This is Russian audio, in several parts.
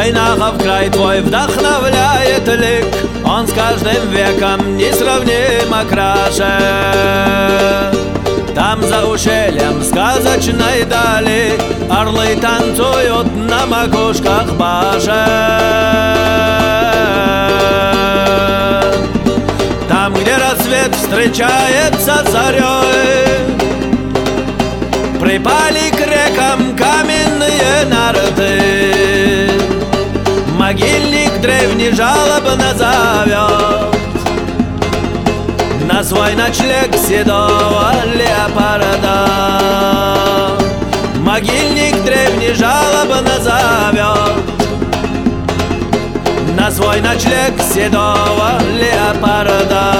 Войнахов край твой вдохновляет лик, он с каждым веком несравнимо краше. Там за ущельем сказочной дали орлы танцуют на макушках башен. Там, где рассвет встречается с зарей, припали к рекам каменные нарты. Могильник древний жалобно зовет на свой ночлег седого леопарда. Могильник древний жалобно зовет на свой ночлег седого леопарда.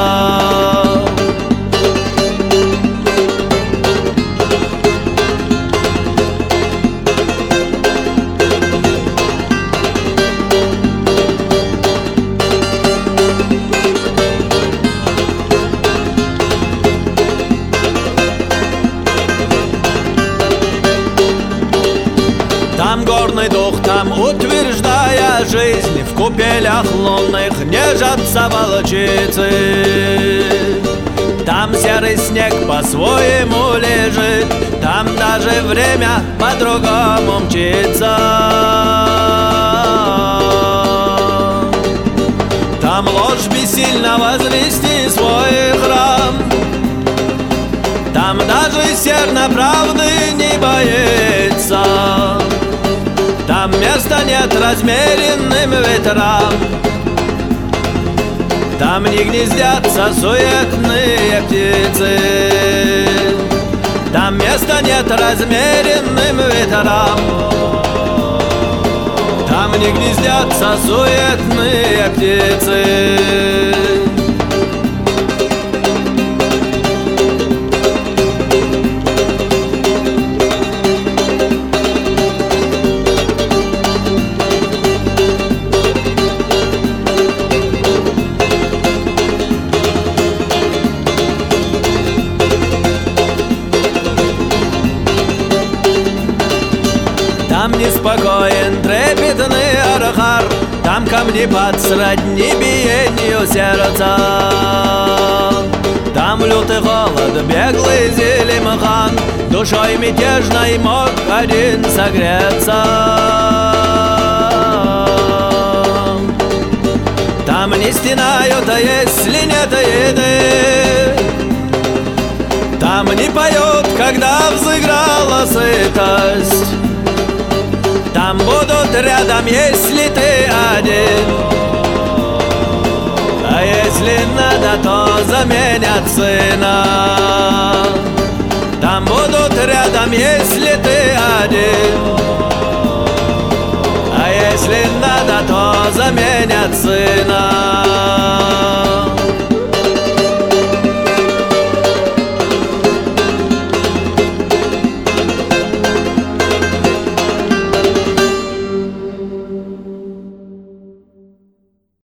Там горный дух, там утверждая жизнь, в купелях лунных нежатся волчицы. Там серый снег по-своему лежит, там даже время по-другому мчится. Там ложь бессильно возвести свой храм, там даже серна правды не боится. Там места нет размеренным ветрам, там не гнездятся суетные птицы. Там места нет размеренным ветрам, там не гнездятся суетные птицы. Там неспокоен трепетный архар, там камни под сродни биению сердца. Там лютый холод, беглый Зелимхан, душой мятежной мог один согреться. Там не стенают, а если нет еды, там не поют, когда взыграла сытость. Там будут рядом, если ты один, а если надо, то заменят сына. Там будут рядом, если ты один, а если надо, то заменят сына.